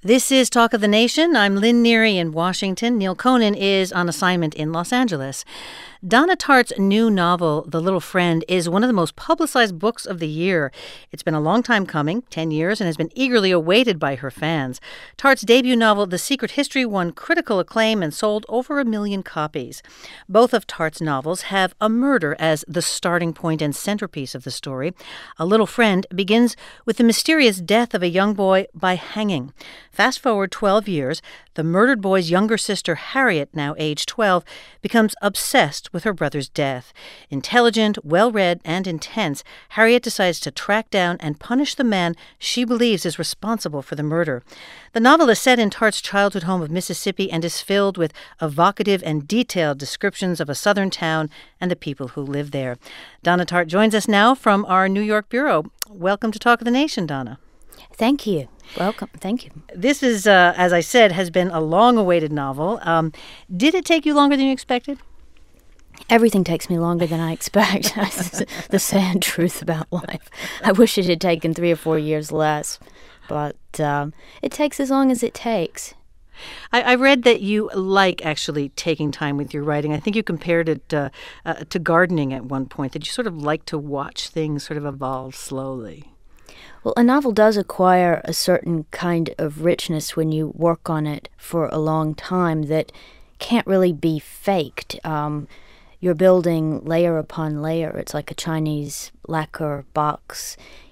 This is Talk of the Nation. I'm Lynn Neary in Washington. Neil Conan is on assignment in Los Angeles. Donna Tartt's new novel, The Little Friend, is one of the most publicized books of the year. It's been a long time coming, 10 years, and has been eagerly awaited by her fans. Tartt's debut novel, The Secret History, won critical acclaim and sold over 1 million copies. Both of Tartt's novels have a murder as the starting point and centerpiece of the story. A Little Friend begins with the mysterious death of a young boy by hanging. Fast forward 12 years, the murdered boy's younger sister, Harriet, now age 12, becomes obsessed with her brother's death. Intelligent, well-read, and intense, Harriet decides to track down and punish the man she believes is responsible for the murder. The novel is set in Tartt's childhood home of Mississippi and is filled with evocative and detailed descriptions of a southern town and the people who live there. Donna Tartt joins us now from our New York bureau. Welcome to Talk of the Nation, Donna. Thank you. Welcome. Thank you. This is, as I said, has been a long-awaited novel. Did it take you longer than you expected? Everything takes me longer than I expect. The sad truth about life. I wish it had taken 3 or 4 years less, but it takes as long as it takes. I read that you like actually taking time with your writing. I think you compared it to gardening at one point, that you sort of like to watch things sort of evolve slowly. Well, a novel does acquire a certain kind of richness when you work on it for a long time that can't really be faked. You're building layer upon layer. It's like a Chinese lacquer box.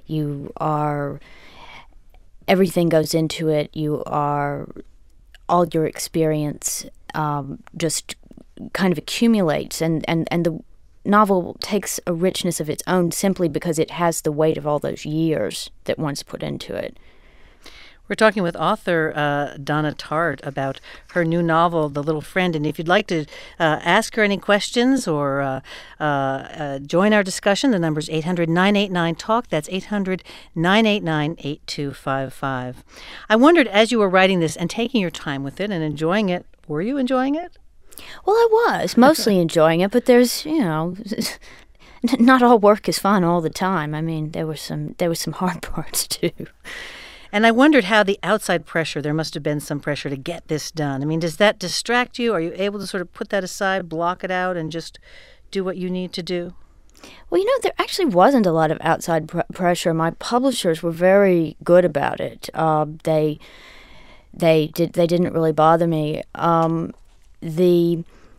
Everything goes into it. All your experience just kind of accumulates, and the novel takes a richness of its own simply because it has the weight of all those years that one's put into it. We're talking with author Donna Tartt about her new novel, The Little Friend. And if you'd like to ask her any questions or join our discussion, the number's 800-989-TALK. That's 800-989-8255. I wondered, as you were writing this and taking your time with it and enjoying it, were you enjoying it? Well, I was mostly enjoying it, but there's, not all work is fun all the time. I mean, there were some hard parts too. And I wondered how the outside pressure, there must have been some pressure to get this done. I mean, does that distract you? Are you able to sort of put that aside, block it out, and just do what you need to do? Well, there actually wasn't a lot of outside pressure. My publishers were very good about it. They didn't really bother me. The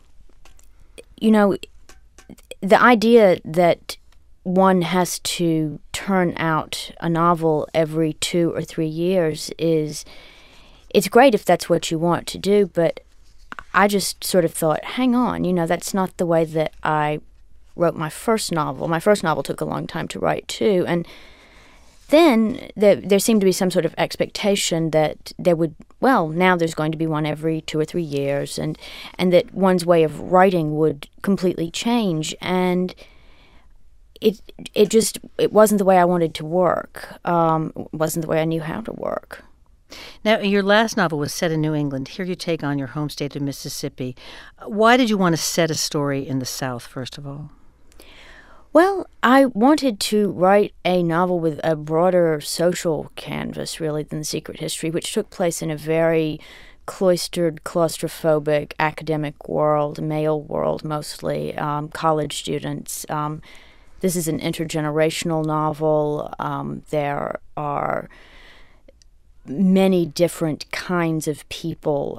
idea that one has to turn out a novel every 2 or 3 years it's great if that's what you want to do, but I just sort of thought, hang on, that's not the way that I wrote my first novel. My first novel took a long time to write too, and then there seemed to be some sort of expectation that now there's going to be one every 2 or 3 years, and that one's way of writing would completely change. And it wasn't the way I wanted to work. It wasn't the way I knew how to work. Now, your last novel was set in New England. Here you take on your home state of Mississippi. Why did you want to set a story in the South, first of all? Well, I wanted to write a novel with a broader social canvas, really, than The Secret History, which took place in a very cloistered, claustrophobic academic world, male world mostly, college students. This is an intergenerational novel. There are many different kinds of people.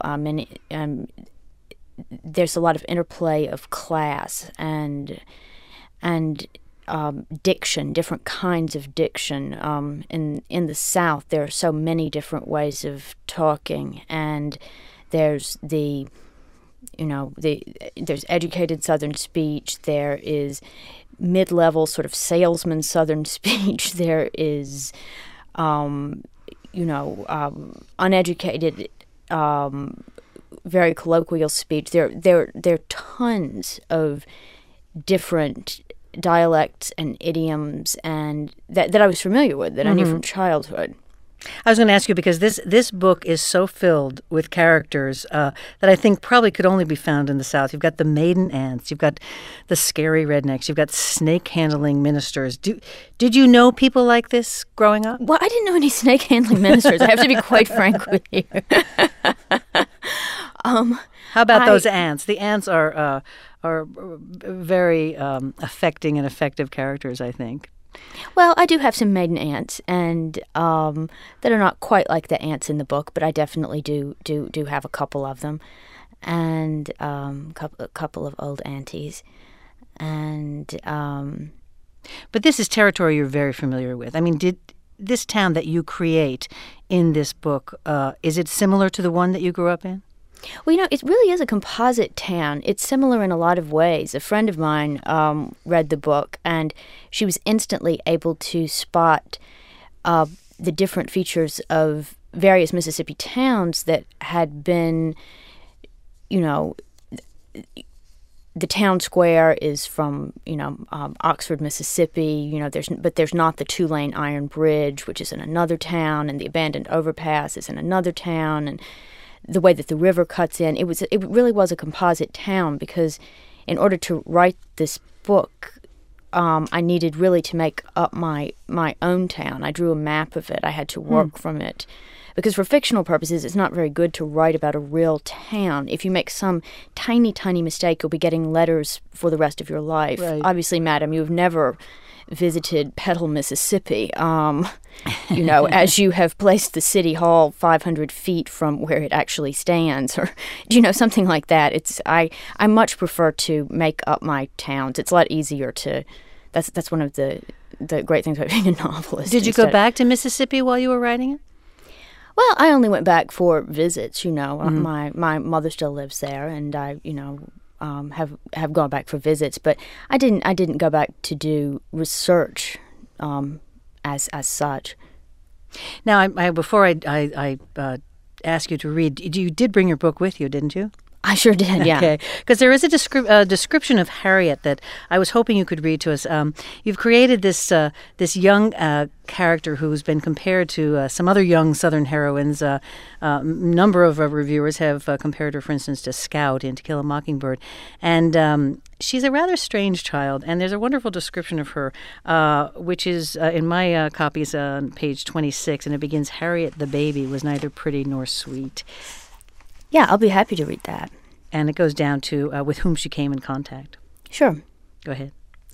There's a lot of interplay of class and diction, different kinds of diction. In the South, there are so many different ways of talking, and there's there's educated Southern speech. There is mid-level sort of salesman Southern speech. There is, uneducated, very colloquial speech. There are tons of different dialects and idioms and that I was familiar with, that I knew from childhood. I was going to ask you because this book is so filled with characters that I think probably could only be found in the South. You've got the maiden aunts, you've got the scary rednecks, you've got snake handling ministers. Did you know people like this growing up? Well, I didn't know any snake handling ministers. I have to be quite frank with you. How about those aunts? The aunts are very affecting and effective characters, I think. Well, I do have some maiden aunts, and that are not quite like the aunts in the book, but I definitely do have a couple of them, and a couple of old aunties, and. But this is territory you're very familiar with. I mean, did this town that you create in this book, is it similar to the one that you grew up in? Well, it really is a composite town. It's similar in a lot of ways. A friend of mine read the book, and she was instantly able to spot the different features of various Mississippi towns that had been, the town square is from, Oxford, Mississippi. There's not the two-lane iron bridge, which is in another town, and the abandoned overpass is in another town, and the way that the river cuts in. It really was a composite town, because in order to write this book, I needed really to make up my own town. I drew a map of it. I had to work from it. Because for fictional purposes, it's not very good to write about a real town. If you make some tiny, tiny mistake, you'll be getting letters for the rest of your life. Right. Obviously, madam, you have never visited Petal, Mississippi, as you have placed the city hall 500 feet from where it actually stands, or, something like that. I much prefer to make up my towns. It's a lot easier to, that's one of the great things about being a novelist. Did you go back to Mississippi while you were writing it? Well, I only went back for visits, My mother still lives there, and I, have gone back for visits, but I didn't go back to do research as such. Now, before I ask you to read, you did bring your book with you, didn't you? I sure did, yeah. Okay, because there is a description of Harriet that I was hoping you could read to us. You've created this young character who's been compared to some other young Southern heroines. Number of reviewers have compared her, for instance, to Scout in To Kill a Mockingbird. And she's a rather strange child, and there's a wonderful description of her, which is in my copies on page 26, and it begins, Harriet the baby was neither pretty nor sweet. Yeah, I'll be happy to read that. And it goes down to with whom she came in contact. Sure. Go ahead.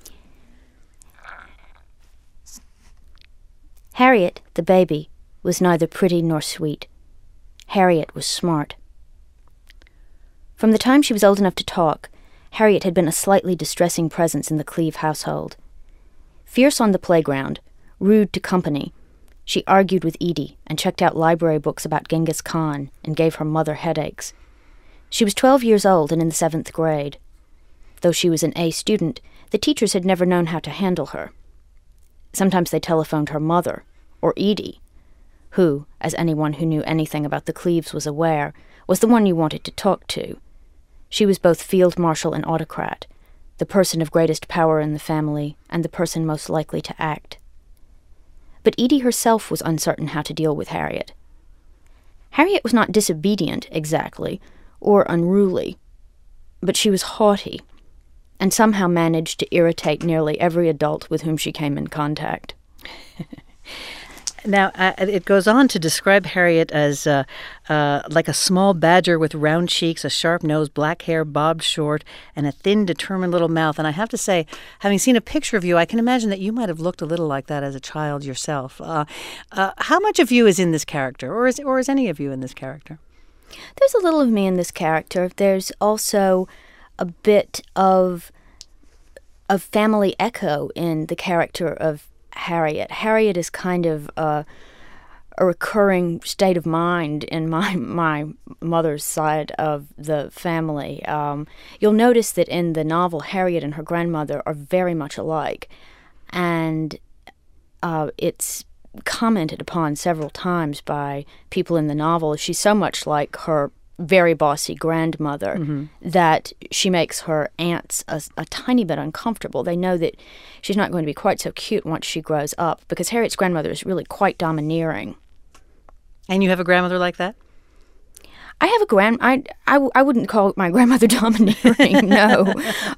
Harriet, the baby, was neither pretty nor sweet. Harriet was smart. From the time she was old enough to talk, Harriet had been a slightly distressing presence in the Cleve household. Fierce on the playground, rude to company, she argued with Edie and checked out library books about Genghis Khan and gave her mother headaches. She was 12 years old and in the 7th grade. Though she was an A student, the teachers had never known how to handle her. Sometimes they telephoned her mother, or Edie, who, as anyone who knew anything about the Cleves was aware, was the one you wanted to talk to. She was both field marshal and autocrat, the person of greatest power in the family and the person most likely to act. But Edie herself was uncertain how to deal with Harriet. Harriet was not disobedient, exactly, or unruly, but she was haughty, and somehow managed to irritate nearly every adult with whom she came in contact. Now, it goes on to describe Harriet as like a small badger with round cheeks, a sharp nose, black hair bobbed short, and a thin, determined little mouth. And I have to say, having seen a picture of you, I can imagine that you might have looked a little like that as a child yourself. How much of you is in this character, or is any of you in this character? There's a little of me in this character. There's also a bit of family echo in the character of Harriet. Harriet is kind of a recurring state of mind in my mother's side of the family. You'll notice that in the novel, Harriet and her grandmother are very much alike, and it's commented upon several times by people in the novel. She's so much like her very bossy grandmother that she makes her aunts a tiny bit uncomfortable. They know that she's not going to be quite so cute once she grows up, because Harriet's grandmother is really quite domineering. And you have a grandmother like that? I have a I wouldn't call my grandmother domineering, no.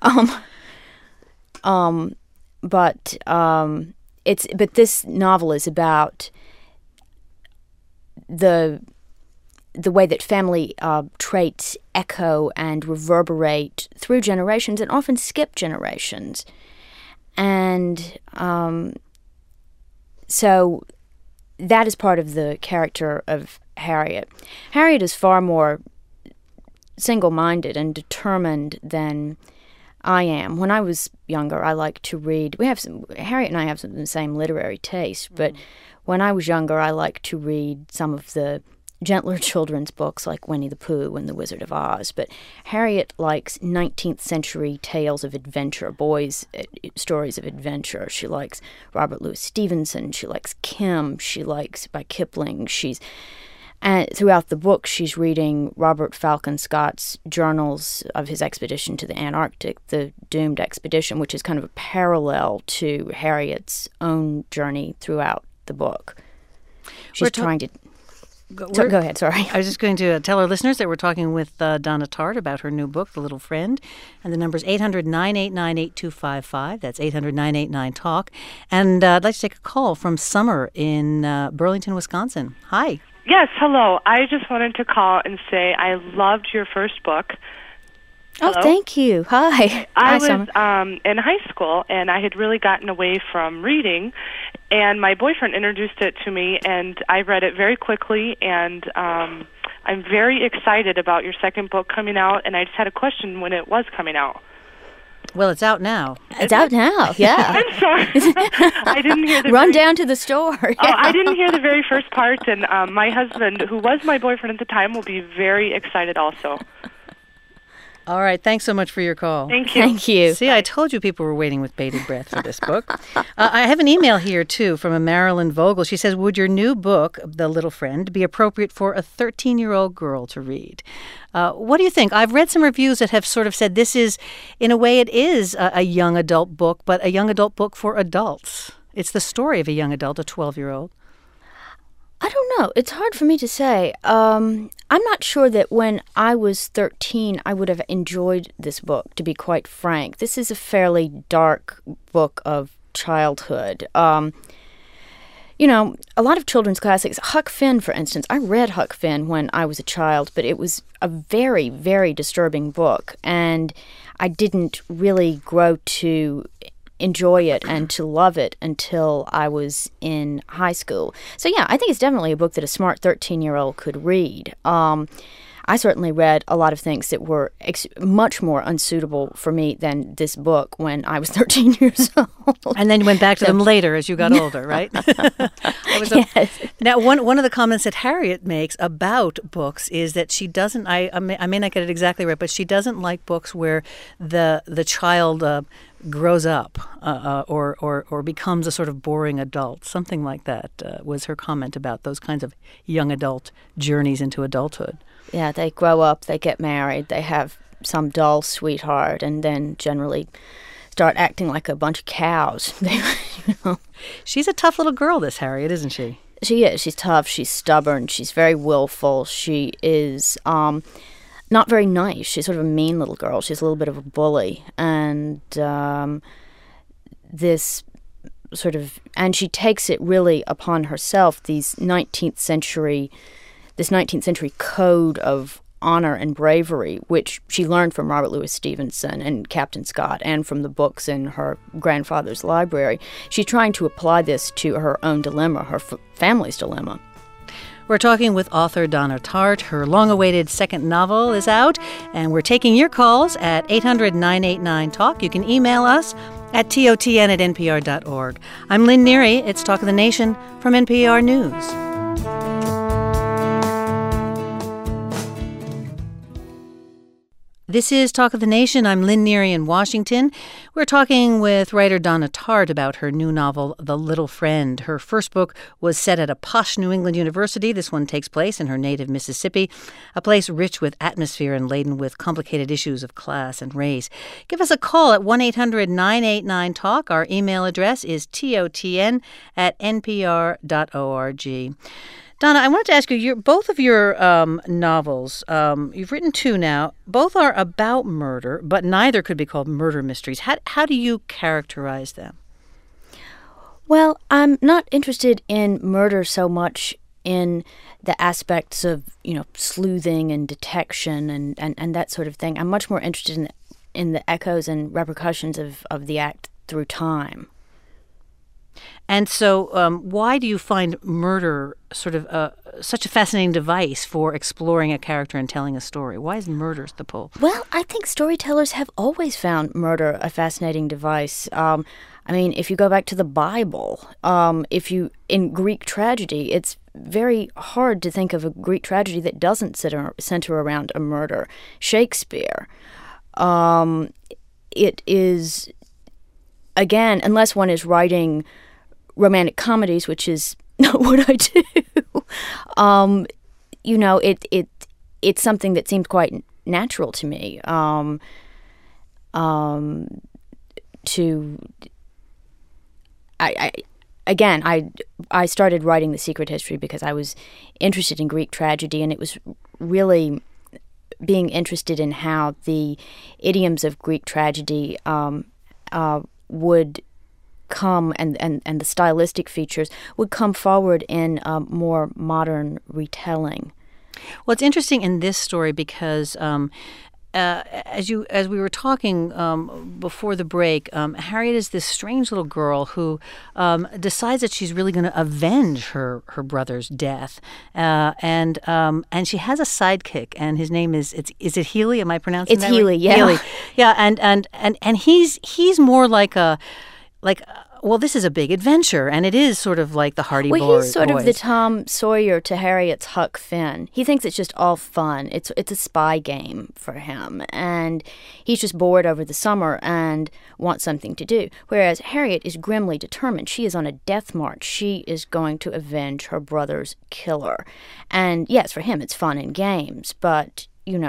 But this novel is about the way that family traits echo and reverberate through generations and often skip generations. And so that is part of the character of Harriet. Harriet is far more single-minded and determined than I am. When I was younger, I liked to read. Harriet and I have the same literary taste, but when I was younger, I liked to read some of the gentler children's books like Winnie the Pooh and The Wizard of Oz. But Harriet likes 19th century tales of adventure, boys' stories of adventure. She likes Robert Louis Stevenson. She likes Kim. She likes by Kipling. And throughout the book, she's reading Robert Falcon Scott's journals of his expedition to the Antarctic, the Doomed Expedition, which is kind of a parallel to Harriet's own journey throughout the book. She's trying to... Go ahead, sorry. I was just going to tell our listeners that we're talking with Donna Tartt about her new book, The Little Friend. And the number is 800-989-8255. That's 800-989-TALK. And I'd like to take a call from Summer in Burlington, Wisconsin. Hi. Yes, hello. I just wanted to call and say I loved your first book. Hello? Oh, thank you. Hi. I was in high school, and I had really gotten away from reading, and my boyfriend introduced it to me, and I read it very quickly, and I'm very excited about your second book coming out, and I just had a question when it was coming out. Well, it's out now. It's out now, yeah. I'm sorry. I didn't hear the Run down to the store. Yeah. Oh, I didn't hear the very first part, and my husband, who was my boyfriend at the time, will be very excited also. All right. Thanks so much for your call. Thank you. Thank you. See, I told you people were waiting with bated breath for this book. I have an email here, too, from a Marilyn Vogel. She says, would your new book, The Little Friend, be appropriate for a 13-year-old girl to read? What do you think? I've read some reviews that have sort of said this is, in a way, it is a young adult book, but a young adult book for adults. It's the story of a young adult, a 12-year-old. I don't know. It's hard for me to say. I'm not sure that when I was 13, I would have enjoyed this book, to be quite frank. This is a fairly dark book of childhood. A lot of children's classics, Huck Finn, for instance, I read Huck Finn when I was a child, but it was a very, very disturbing book, and I didn't really grow to enjoy it and to love it until I was in high school. So yeah, I think it's definitely a book that a smart 13-year-old could read. I certainly read a lot of things that were much more unsuitable for me than this book when I was 13 years old. And then you went back to them later as you got older, right? Yes. Now, one of the comments that Harriet makes about books is that she doesn't, I may not get it exactly right, but she doesn't like books where the child grows up or becomes a sort of boring adult. Something like that was her comment about those kinds of young adult journeys into adulthood. Yeah, they grow up, they get married, they have some dull sweetheart, and then generally start acting like a bunch of cows. She's a tough little girl, this Harriet, isn't she? She is. She's tough. She's stubborn. She's very willful. She is not very nice. She's sort of a mean little girl. She's a little bit of a bully. And and she takes it really upon herself, this 19th century code of honor and bravery, which she learned from Robert Louis Stevenson and Captain Scott and from the books in her grandfather's library. She's trying to apply this to her own dilemma, her family's dilemma. We're talking with author Donna Tartt. Her long-awaited second novel is out, and we're taking your calls at 800-989-TALK. You can email us at totn@npr.org. I'm Lynn Neary. It's Talk of the Nation from NPR News. This is Talk of the Nation. I'm Lynn Neary in Washington. We're talking with writer Donna Tartt about her new novel, The Little Friend. Her first book was set at a posh New England university. This one takes place in her native Mississippi, a place rich with atmosphere and laden with complicated issues of class and race. Give us a call at 1-800-989-TALK. Our email address is totn@npr.org. Donna, I wanted to ask you, both of your novels, you've written two now, both are about murder, but neither could be called murder mysteries. How do you characterize them? Well, I'm not interested in murder so much in the aspects of, sleuthing and detection and that sort of thing. I'm much more interested in the echoes and repercussions of the act through time. And so why do you find murder sort of such a fascinating device for exploring a character and telling a story? Why is murder the pull? Well, I think storytellers have always found murder a fascinating device. If you go back to the Bible, in Greek tragedy, it's very hard to think of a Greek tragedy that doesn't center around a murder. Shakespeare, it is, again, unless one is writing romantic comedies, which is not what I do, it's something that seemed quite natural to me. I started writing The Secret History because I was interested in Greek tragedy, and it was really being interested in how the idioms of Greek tragedy would come and the stylistic features would come forward in a more modern retelling. Well, it's interesting in this story because as we were talking before the break, Harriet is this strange little girl who decides that she's really going to avenge her brother's death, and she has a sidekick, and his name is it Healy? Am I pronouncing that right? It's Healy, yeah. Healy, yeah, and he's more like well, this is a big adventure, and it is sort of like the Hardy Boys. Well, he's sort of the Tom Sawyer to Harriet's Huck Finn. He thinks it's just all fun. It's a spy game for him, and he's just bored over the summer and wants something to do. Whereas Harriet is grimly determined. She is on a death march. She is going to avenge her brother's killer. And yes, for him it's fun and games, but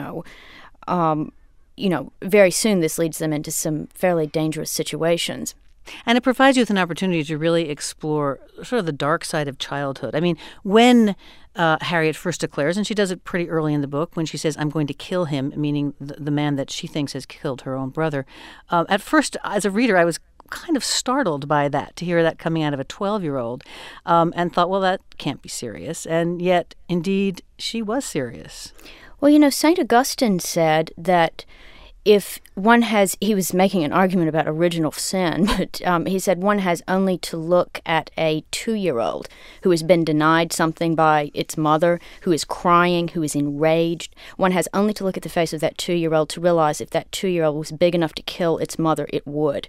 very soon this leads them into some fairly dangerous situations. And it provides you with an opportunity to really explore sort of the dark side of childhood. I mean, when Harriet first declares, and she does it pretty early in the book, when she says, "I'm going to kill him," meaning the man that she thinks has killed her own brother. At first, as a reader, I was kind of startled by that, to hear that coming out of a 12-year-old, and thought, well, that can't be serious. And yet, indeed, she was serious. Well, St. Augustine said that he was making an argument about original sin, but he said one has only to look at a 2-year-old who has been denied something by its mother, who is crying, who is enraged. One has only to look at the face of that 2-year-old to realize if that 2-year-old was big enough to kill its mother, it would.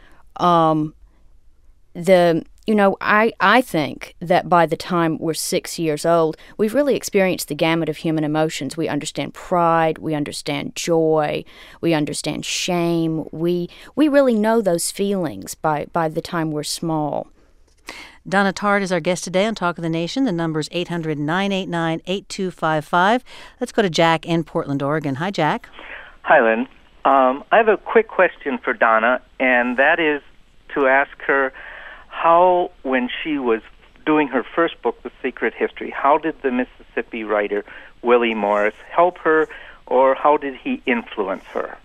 I think that by the time we're 6 years old, we've really experienced the gamut of human emotions. We understand pride, we understand joy, we understand shame. We really know those feelings by the time we're small. Donna Tartt is our guest today on Talk of the Nation. The number is 800-989-8255. Let's go to Jack in Portland, Oregon. Hi, Jack. Hi, Lynn. I have a quick question for Donna, and that is to ask her how, when she was doing her first book, The Secret History, how did the Mississippi writer Willie Morris help her, or how did he influence her?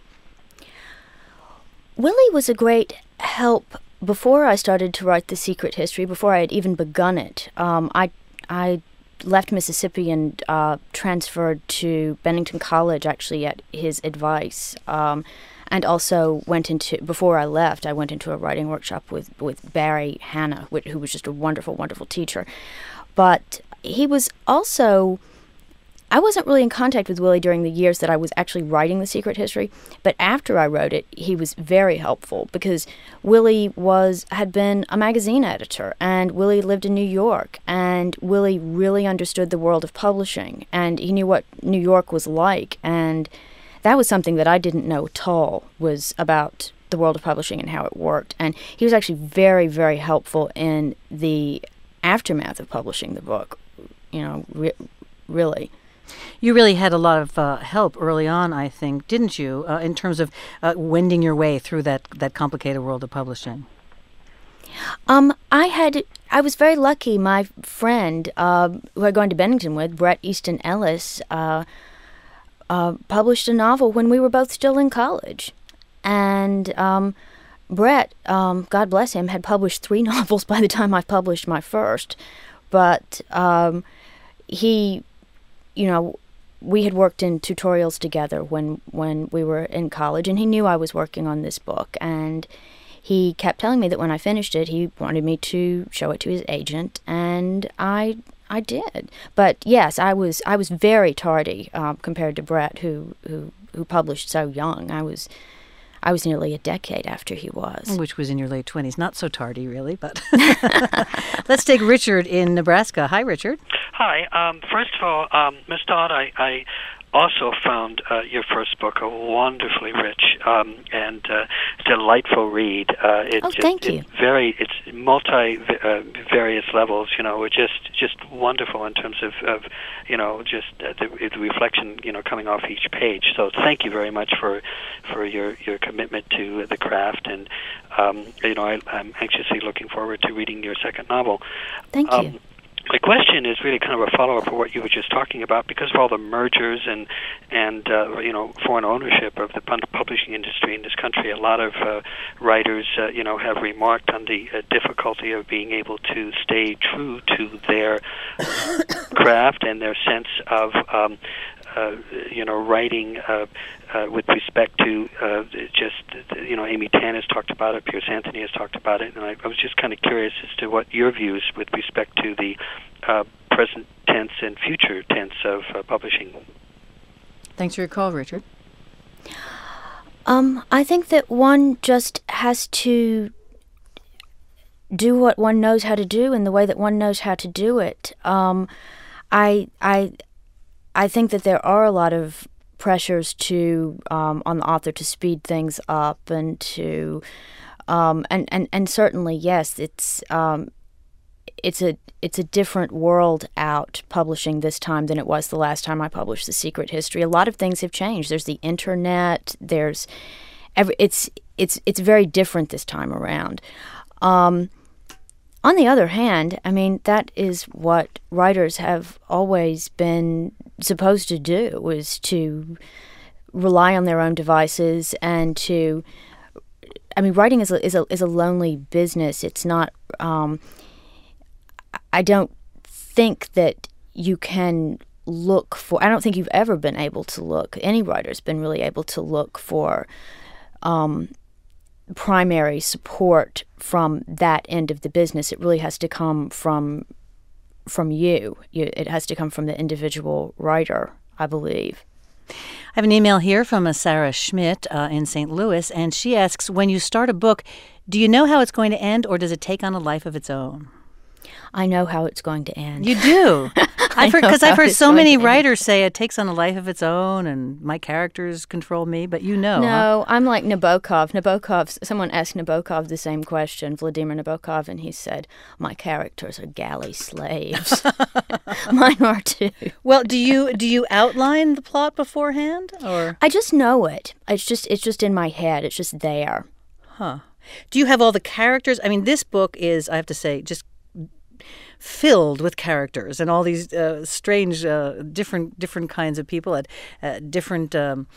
Willie was a great help before I started to write The Secret History, before I had even begun it. I left Mississippi and transferred to Bennington College, actually, at his advice. And also before I left, I went into a writing workshop with Barry Hanna, who was just a wonderful, wonderful teacher. But he was also, I wasn't really in contact with Willie during the years that I was actually writing The Secret History, but after I wrote it, he was very helpful because Willie had been a magazine editor, and Willie lived in New York, and Willie really understood the world of publishing, and he knew what New York was like, and that was something that I didn't know at all, was about the world of publishing and how it worked. And he was actually very, very helpful in the aftermath of publishing the book, really. You really had a lot of help early on, I think, didn't you, in terms of wending your way through that complicated world of publishing? I was very lucky. My friend, who I'd gone to Bennington with, Bret Easton Ellis, published a novel when we were both still in college. And Bret, God bless him, had published 3 novels by the time I published my first. But he, we had worked in tutorials together when we were in college, and he knew I was working on this book. And he kept telling me that when I finished it, he wanted me to show it to his agent, and I did. But yes, I was very tardy compared to Bret, who published so young. I was nearly a decade after he was. Which was in your late 20s. Not so tardy, really, but let's take Richard in Nebraska. Hi, Richard. Hi. First of all, Ms. Dodd, I also found your first book a wonderfully rich and delightful read. Thank you. It's various levels. Just wonderful in terms of just the reflection coming off each page. So thank you very much for your commitment to the craft, and I'm anxiously looking forward to reading your second novel. Thank you. My question is really kind of a follow-up of what you were just talking about. Because of all the mergers and foreign ownership of the publishing industry in this country, a lot of writers have remarked on the difficulty of being able to stay true to their craft and their sense of writing with respect to Amy Tan has talked about it, Piers Anthony has talked about it, and I was just kind of curious as to what your views with respect to the present tense and future tense of publishing. Thanks for your call, Richard. I think that one just has to do what one knows how to do in the way that one knows how to do it. I think that there are a lot of pressures to on the author to speed things up and to and certainly yes, it's a different world out publishing this time than it was the last time I published The Secret History. A lot of things have changed. There's the internet. It's very different this time around. On the other hand, I mean, that is what writers have always been supposed to do, is to rely on their own devices and to, I mean, writing is a lonely business. It's not, I don't think that you can look for, I don't think you've ever been able to look, any writer's been really able to look for primary support from that end of the business. It really has to come from you. It has to come from the individual writer, I believe. I have an email here from a Sarah Schmidt in St. Louis, and she asks, when you start a book, do you know how it's going to end, or does it take on a life of its own? I know how it's going to end. You do? Because I've heard so many writers say it takes on a life of its own and my characters control me, but No, huh? I'm like Nabokov. Someone asked Nabokov the same question, Vladimir Nabokov, and he said, my characters are galley slaves. Mine are too. Well, do you outline the plot beforehand, or? I just know it. It's just in my head. It's just there. Huh. Do you have all the characters? I mean, this book is, I have to say, just filled with characters and all these strange, different kinds of people at different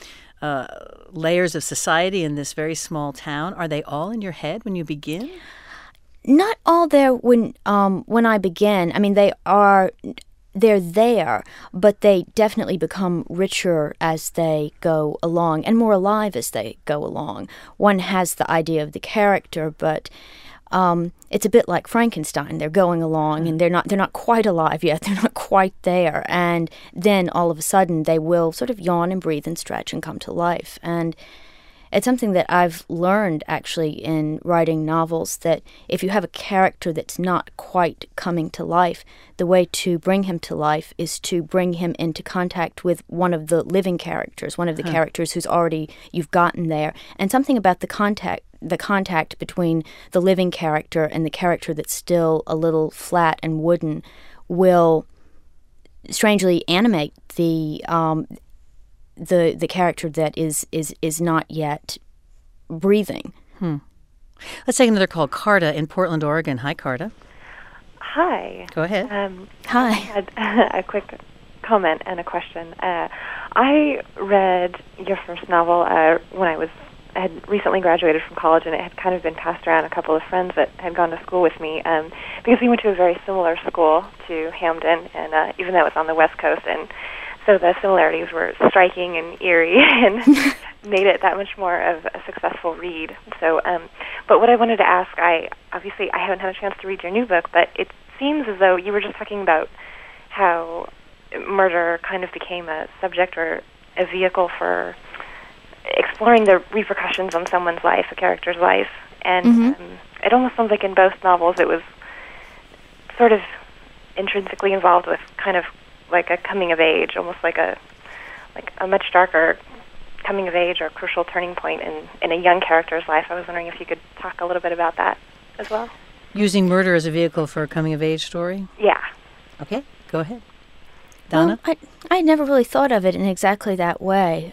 layers of society in this very small town. Are they all in your head when you begin? Not all there when I begin. I mean, they're there, but they definitely become richer as they go along and more alive as they go along. One has the idea of the character, but it's a bit like Frankenstein. They're going along and they're not quite alive yet. They're not quite there. And then all of a sudden they will sort of yawn and breathe and stretch and come to life. And it's something that I've learned actually in writing novels, that if you have a character that's not quite coming to life, the way to bring him to life is to bring him into contact with one of the living characters, one of the characters who's already, you've gotten there. And something about the contact between the living character and the character that's still a little flat and wooden will strangely animate the character that is not yet breathing. Let's take another call. Carta in Portland, Oregon. Hi, Carta. Hi. Go ahead. Hi. I had a quick comment and a question. I read your first novel when I had recently graduated from college, and it had kind of been passed around a couple of friends that had gone to school with me, because we went to a very similar school to Hamden, and even though it was on the West Coast, and so the similarities were striking and eerie and made it that much more of a successful read. So, but what I wanted to ask, I haven't had a chance to read your new book, but it seems as though you were just talking about how murder kind of became a subject or a vehicle for exploring the repercussions on someone's life, a character's life. And it almost sounds like in both novels it was sort of intrinsically involved with kind of like a coming of age, almost like a much darker coming of age or crucial turning point in a young character's life. I was wondering if you could talk a little bit about that as well. Using murder as a vehicle for a coming of age story? Yeah. Okay, go ahead. Donna? Well, I never really thought of it in exactly that way.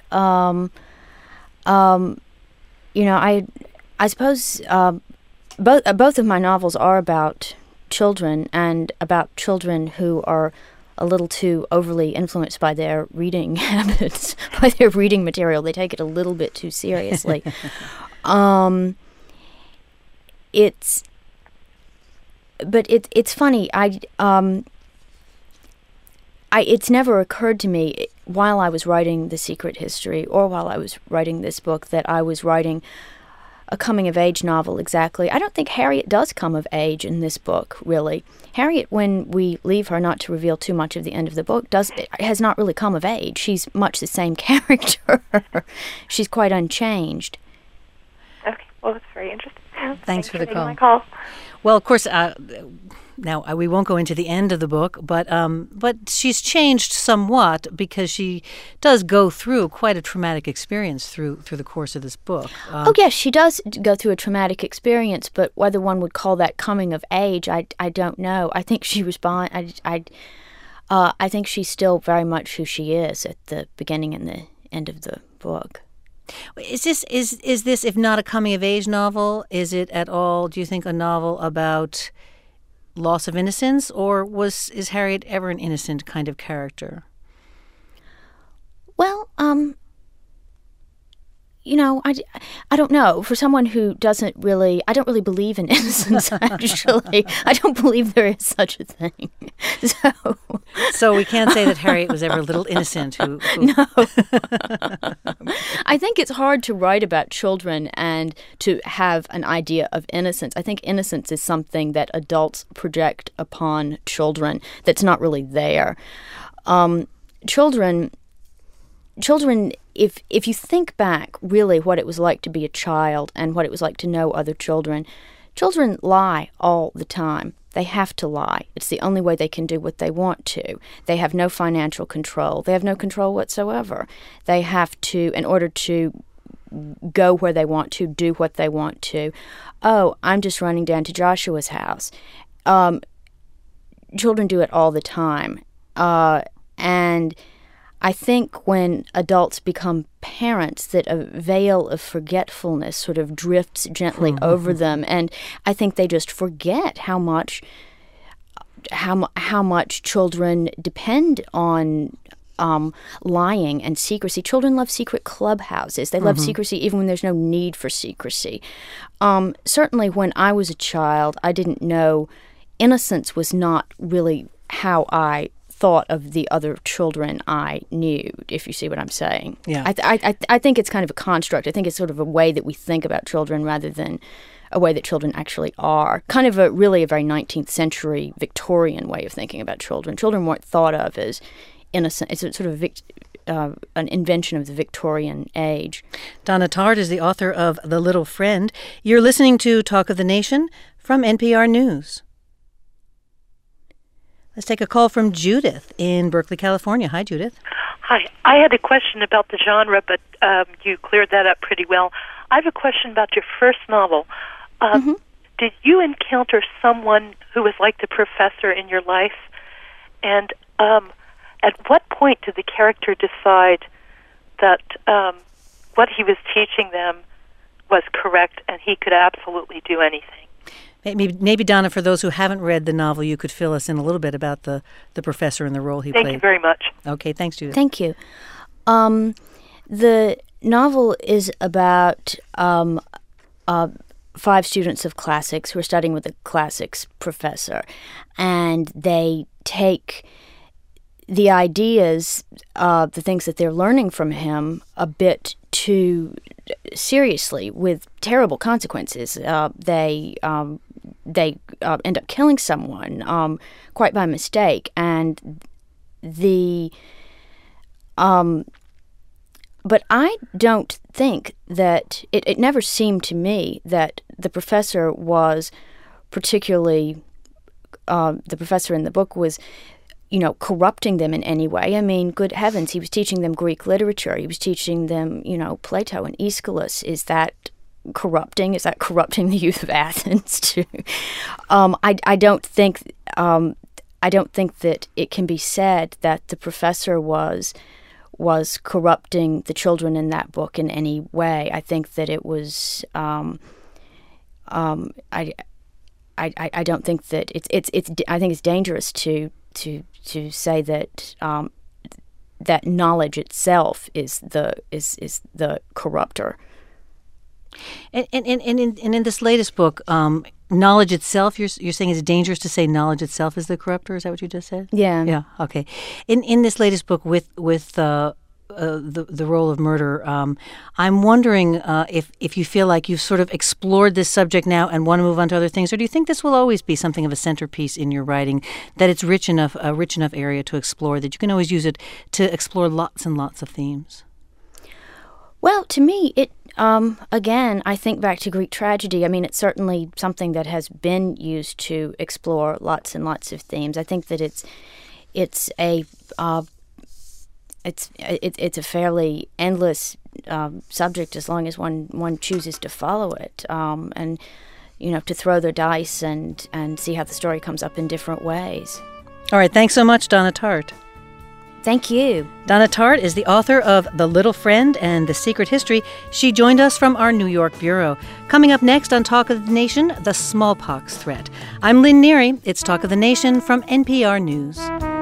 I suppose both of my novels are about children, and about children who are a little too overly influenced by their reading habits, by their reading material. They take it a little bit too seriously. It's funny. It's never occurred to me while I was writing The Secret History or while I was writing this book that I was writing a coming-of-age novel exactly. I don't think Harriet does come of age in this book, really. Harriet, when we leave her, not to reveal too much of the end of the book, has not really come of age. She's much the same character. She's quite unchanged. Okay, well, that's very interesting. Thanks for the taking call. my call. Well, of course, now we won't go into the end of the book, but she's changed somewhat because she does go through quite a traumatic experience through the course of this book. Yes, she does go through a traumatic experience, but whether one would call that coming of age, I don't know. I think she was I think she's still very much who she is at the beginning and the end of the book. Is this, if not a coming-of-age novel, is it at all, do you think, a novel about loss of innocence, or is Harriet ever an innocent kind of character? Well, I don't know. For someone who doesn't really, I don't really believe in innocence, actually. I don't believe there is such a thing. So we can't say that Harriet was ever a little innocent. Who... No. I think it's hard to write about children and to have an idea of innocence. I think innocence is something that adults project upon children that's not really there. Children, if you think back really what it was like to be a child and what it was like to know other children lie all the time. They have to lie. It's the only way they can do what they want to. They have no financial control. They have no control whatsoever. They have to, in order to go where they want to, do what they want to. Oh, I'm just running down to Joshua's house. Children do it all the time. And I think when adults become parents that a veil of forgetfulness sort of drifts gently over them, and I think they just forget how much children depend on lying and secrecy. Children love secret clubhouses. They love secrecy even when there's no need for secrecy. Certainly when I was a child, I didn't know. Innocence was not really how I thought of the other children I knew, if you see what I'm saying. Yeah. I think it's kind of a construct. I think it's sort of a way that we think about children rather than a way that children actually are. Kind of really a very 19th century Victorian way of thinking about children. Children weren't thought of as innocent. It's a sort of an invention of the Victorian age. Donna Tartt is the author of The Little Friend. You're listening to Talk of the Nation from NPR News. Let's take a call from Judith in Berkeley, California. Hi, Judith. Hi. I had a question about the genre, but you cleared that up pretty well. I have a question about your first novel. Did you encounter someone who was like the professor in your life? And at what point did the character decide that what he was teaching them was correct and he could absolutely do anything. Maybe, Donna, for those who haven't read the novel, you could fill us in a little bit about the professor and the role he played. Thank you very much. Okay, thanks, Judith. Thank you. The novel is about 5 students of classics who are studying with a classics professor, and they take the ideas, the things that they're learning from him, a bit too seriously, with terrible consequences. They end up killing someone quite by mistake, and but I don't think that it never seemed to me that the professor was particularly the professor in the book was, corrupting them in any way. I mean, good heavens, he was teaching them Greek literature. He was teaching them, Plato and Aeschylus. Is that corrupting? Is that corrupting the youth of Athens too? I don't think that it can be said that the professor was corrupting the children in that book in any way. I think that it was. I don't think that it's. I think it's dangerous to say that that knowledge itself is the corrupter. And in this latest book, knowledge itself, you're saying it's dangerous to say knowledge itself is the corrupter. Is that what you just said? Yeah. Yeah. Okay. In this latest book with the role of murder, I'm wondering if you feel like you've sort of explored this subject now and want to move on to other things, or do you think this will always be something of a centerpiece in your writing, that it's a rich enough area to explore, that you can always use it to explore lots and lots of themes? Well, to me, it again, I think back to Greek tragedy. I mean, it's certainly something that has been used to explore lots and lots of themes. I think that it's a fairly endless subject as long as one chooses to follow it, and to throw the dice and see how the story comes up in different ways. All right, thanks so much, Donna Tartt. Thank you. Donna Tartt is the author of The Little Friend and The Secret History. She joined us from our New York bureau. Coming up next on Talk of the Nation, the smallpox threat. I'm Lynn Neary. It's Talk of the Nation from NPR News.